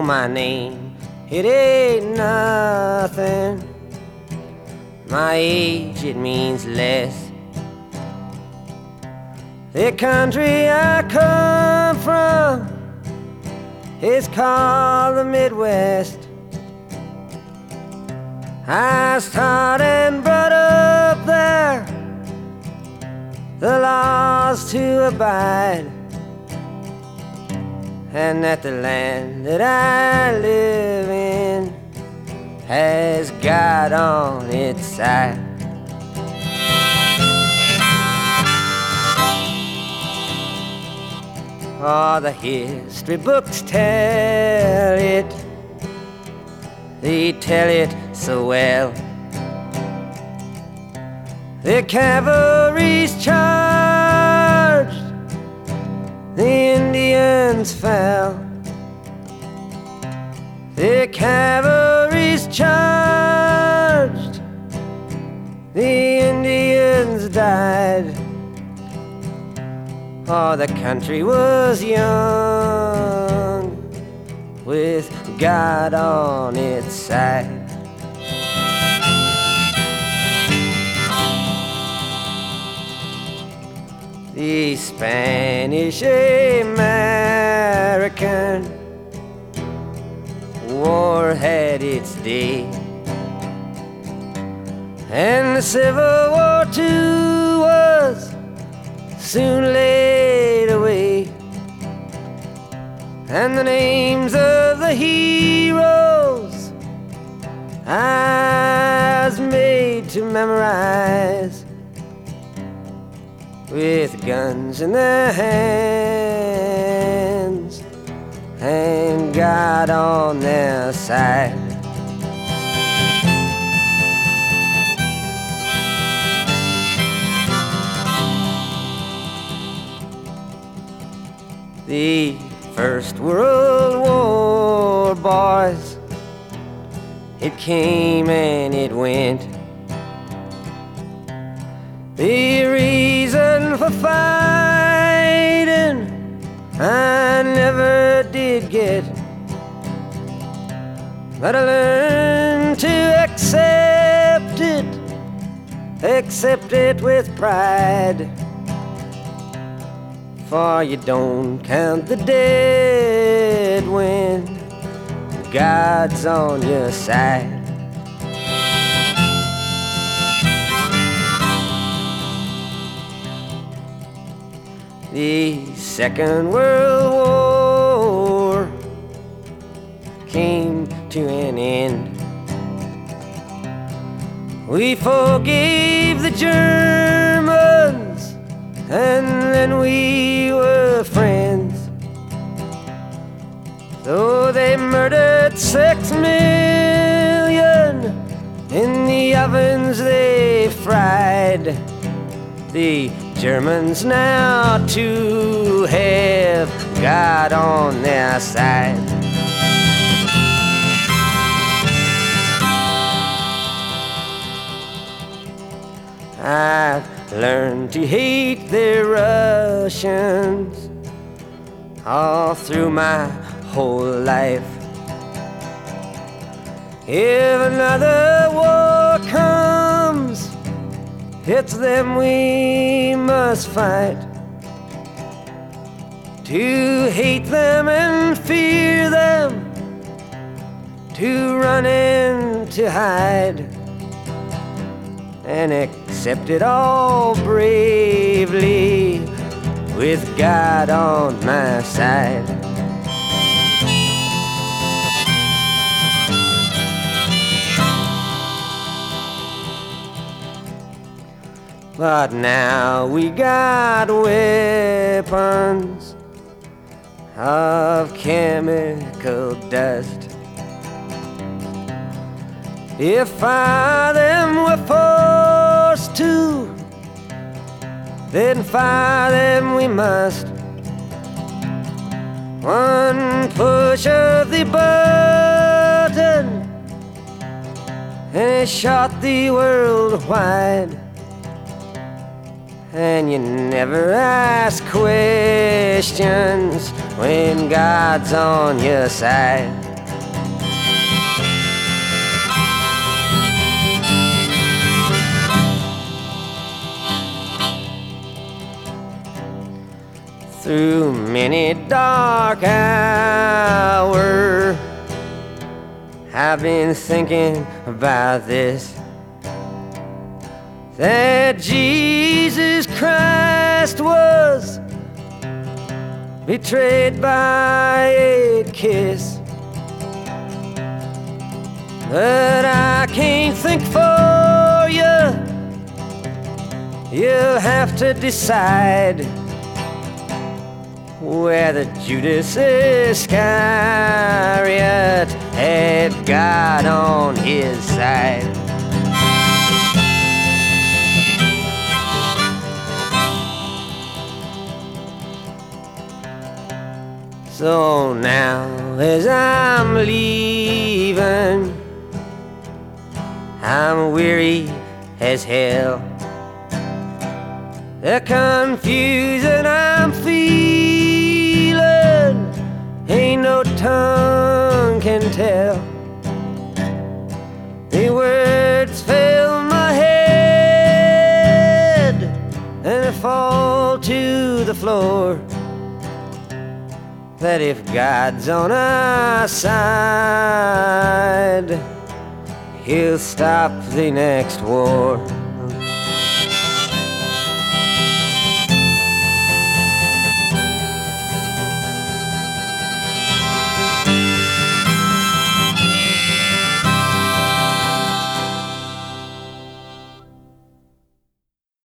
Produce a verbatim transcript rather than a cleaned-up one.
my name, it ain't nothing. My age, it means less. The country I come from is called the Midwest. I was taught and brought up there, the laws to abide, and that the land that I live in has God on its side. Oh, the history books tell it, they tell it so well. The cavalry's charged, the Indians fell. The cavalry's charged, the Indians died. Oh, the country was young, with God on its side. The Spanish American War had its day, and the Civil War too was soon laid away, and the names of the heroes I was made to memorize, with guns in their hands and God on their side. The First World War, boys, it came and it went. The reason for fighting I never did get, but I learned to accept it, accept it with pride. For you don't count the dead when God's on your side. The Second World War came to an end. We forgave the Germans, and then we were friends. Though they murdered six million in the ovens they fried, the Germans now too have God on their side. I've learned to hate the Russians all through my whole life. If another war comes, it's them we must fight. To hate them and fear them, to run and to hide, and accept it all bravely with God on my side. But now we got weapons of chemical dust. If fire them were forced to, then fire them we must. One push of the button and it shot the world wide. And you never ask questions when God's on your side. through many dark hours. I've been thinking about this, that Jesus Christ was betrayed by a kiss. But I can't think for you. You'll have to decide whether Judas Iscariot had God on his side. So now as I'm leaving, I'm weary as hell. The confusion I'm feeling ain't no tongue can tell. The words fill my head and I fall to the floor. That if God's on our side, He'll stop the next war.